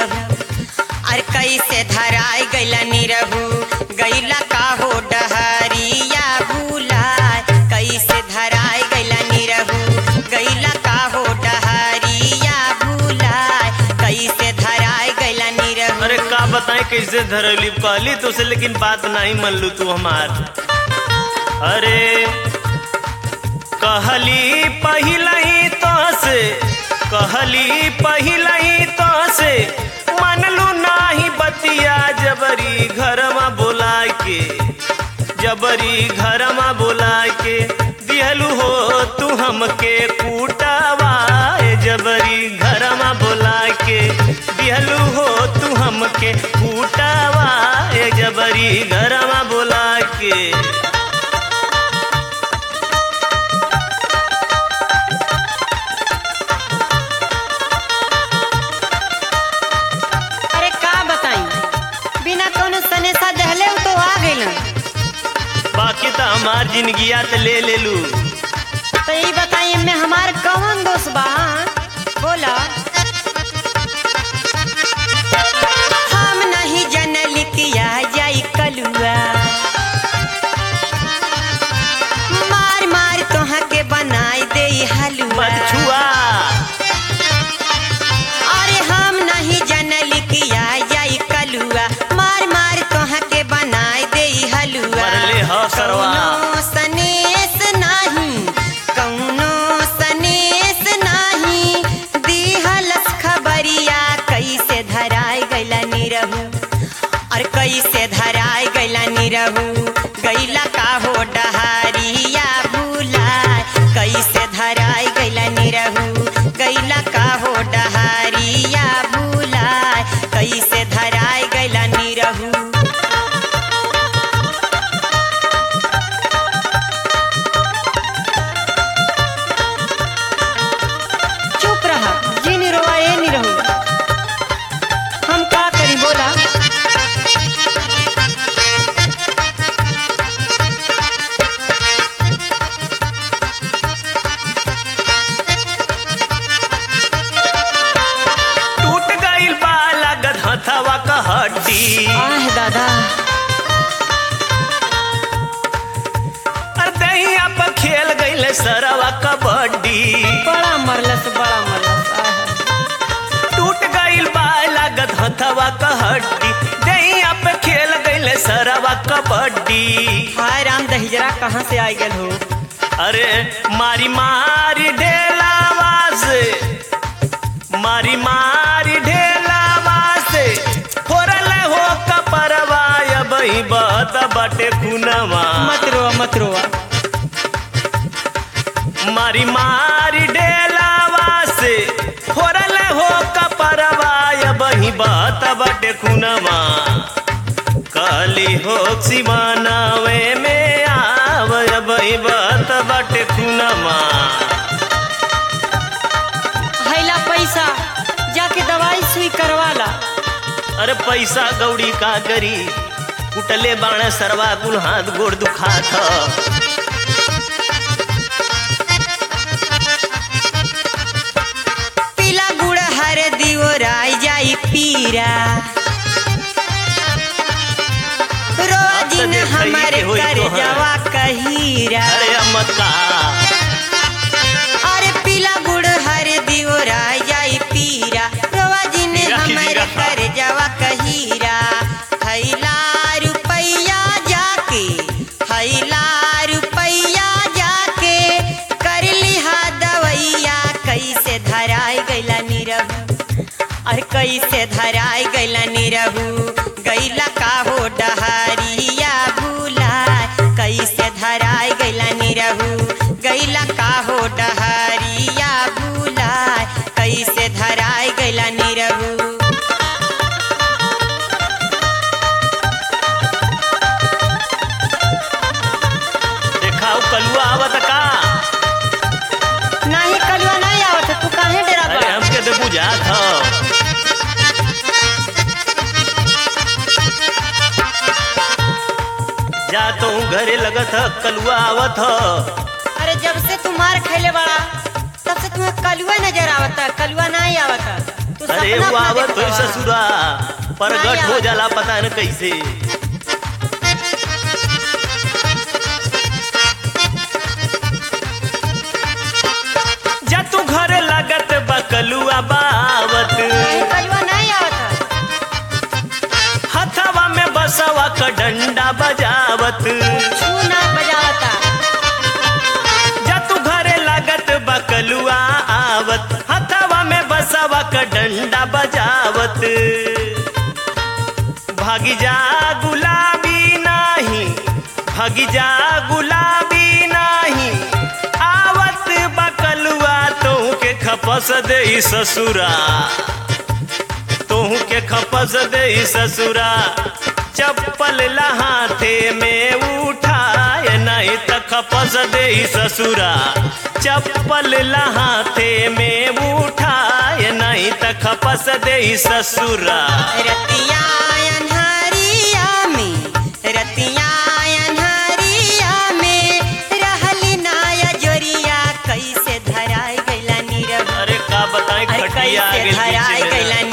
निरहू। अरे कैसे धराई गैला निरहू गैला का हो डहरिया भूलाए। कैसे धराई गैला निरहू गैला का हो डहरिया भूलाए। कैसे धराई गैला निरहू। अरे का बताएं कैसे धरली कहली तो से लेकिन बात नहीं मान लू तू हमार। अरे कहली पहिलही तो से कहली पहिलही तो से मनलू नाही बतिया जबरी घरमा बोला के जबरी घरमा बोला के दिहलू हो तू हमके कूटावा। जबरी घरमा बोला के दिहलू हो तू हमके कूटावा। जबरी घरमा बोला के बाकी तो हमार जिंदगिया तो ले लू। तो यही बताइए मैं हमार कौन दोस्त बा बोला। हम नहीं जनल किया जाई कलुआ मार मार तोहा के बनाई दे हलुआ। अरे हम नहीं जनल किया जाई कलुआ मार मार तोहा के बनाई दे हलुआ। कौनो सनेस नहीं कौनो सनेस नहीं दिहलस खबरिया। कैसे धराई गैला निरहू और कैसे धराई गैला निरहू गैला का हो डहरिया भूलाए। कैसे धराई गैला निरहू गैला का हो डहरिया भूलाए। कैसे धराई गैला निरहू। दादा दहिया पर खेल गई सरवा कबड्डी। बड़ा मरलस टूट गई लागत हथवा का हड्डी। दहिया पे खेल गई सरवा कबड्डी। हाय राम दहिजरा कहाँ से आई गल हो। अरे मारी मारी ढेलावा से मारी मारी ढेलावा से फोरल हो कपरवा। बही बहत बटे खुनवा मत रोआ मारी मारी ढेलावा से फोरल हो कपरवा। बही बहत बटे खुनवा काली हो सिवानावे में आव। बही बहत बटे खुनवा। हैला पैसा जाके दवाई सुई करवाला। अरे पैसा गौड़ी का करी कुटले बाण सरवा कुल हाथ गोड़ दुखात। पीला गुड़ हर दियो राई जाई पीरा रोज न हमारे कर जवा कहीरा। अरे मत का अरे पीला गुड़ हर दियो राई जाई पीरा रोज न हमारे कर जवा कहीरा। हैला रुपैया जाके कर लिहा दवैया। कैसे धराई गैला निरहू और कैसे धराई गैला निरहू गैला का हो डहरिया भूलाए। कैसे धराई गैला निरहू गैला का हो डहरिया भूलाए। कैसे धराई गैला निरहू। कलुआ आवत का नहीं कलुआ नहीं आवत। तू काहे डरा बा। अरे हमके तो बुझात हो। जा तो घरे लगत ह कलुआ आवत ह। अरे जब से तू मार खैले बड़ा तब से तुम्हें कलुआ नजर आवता कलुआ नहीं आवता। तू अरे सपना वो अपना आवत देखत हो हवा। ससुरा प्रगट नहीं हो आवत। जाला पता न कैसे। जा तू घरे लागत बकलुआ बावत नहीं कलवा नहीं आवत। हथवा में बसवा का डंडा बजावत छू ना बजावता। जा तू घरे लागत बकलुआ आवत हथवा में बसवा का डंडा बजावत भागी जा गुलाबी नाही भागी जा गुलाबी नाही आवत बकलुआ तोहू के खपस दे ससुरा तोहू के खपस दे ससुरा चप्पल लहाथे में उठाए नहीं त खपस दे ससुरा चप्पल लहाथे में उठाए नहीं त खपस दे ससुरा। रतिया अन्हारिया में रतिया अन्हारिया में रहली नाया जोरिया कैसे धराई गइला नीरव। अरे का बताएं अरे खटिया कैसे आगे धराई पीछे गइला में।